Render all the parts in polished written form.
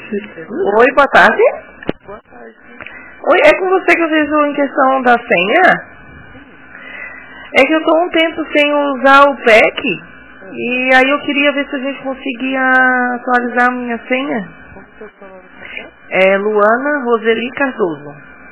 Oi, boa tarde. Boa tarde. Oi, é com você que eu vejo em questão da senha? É que eu tô um tempo sem usar o PEC e aí eu queria ver se a gente conseguia atualizar a minha senha. Como que é o seu nome completo? É Luana Roseli Cardoso.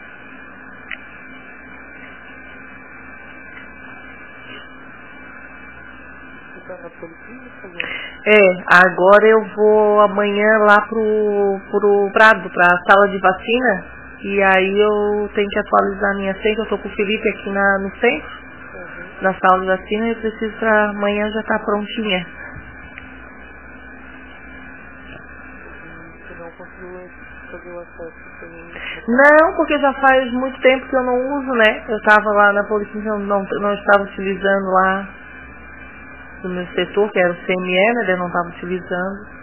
Você tá na Policlínica, Luana? Agora eu vou amanhã lá pro Prado, pra sala de vacina. E aí eu tenho que atualizar a minha senha, eu tô com o Felipe aqui no centro, na sala de vacina, e eu preciso pra amanhã já tá prontinha. E você não conseguiu fazer o acesso pelo... Não, porque já faz muito tempo que eu não uso, né? Eu tava lá na Policlínica, eu não estava utilizando lá no meu setor, que era o CME, né? Eu não estava utilizando.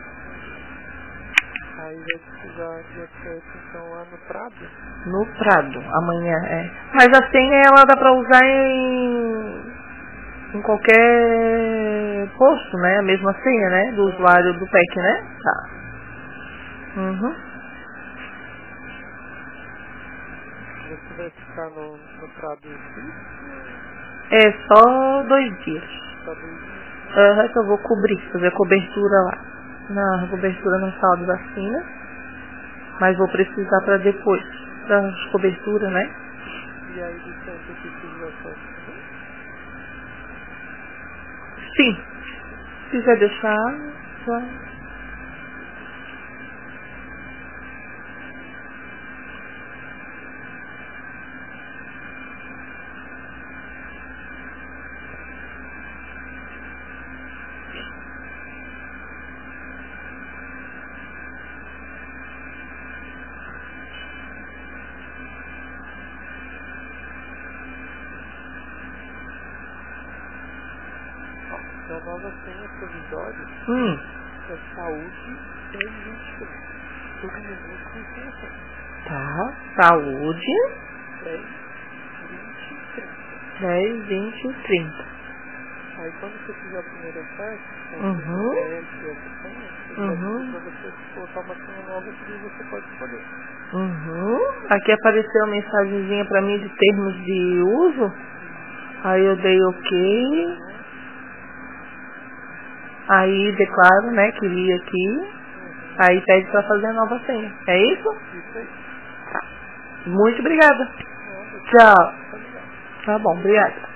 Aí vai precisar de acesso, então, lá no Prado? No Prado, amanhã, Mas a senha, ela dá pra usar em qualquer posto, né? A mesma senha, né? Do usuário do PEC, né? Tá. Uhum. Você vai ficar no Prado fixo? É só 2 dias. Só 2 dias? Que eu vou cobrir, fazer a cobertura lá. Na cobertura na sala de vacina. Mas vou precisar pra depois, pra cobertura, né? E aí do centro precisa de acesso também? Sim. Se quiser deixar, só... A nova senha provisória é saúde 1023. Tudo minúsculo e sem acento. Tá. Saúde. 10, 20 e 30. 10, 20 e 30. Aí quando você fizer o primeiro acesso, com o Uhum. PEC e essa senha, ele vai pedir para você colocar uma senha nova que daí você pode escolher. Uhum. Aqui apareceu uma mensagenzinha pra mim de termos de uso. Aí eu dei ok. Aí declaro, né, que li aqui. Aí pede pra fazer a nova senha. É isso? Isso aí. Tá. Muito obrigada. Nada, Tchau. tá legal. Tá bom, obrigada.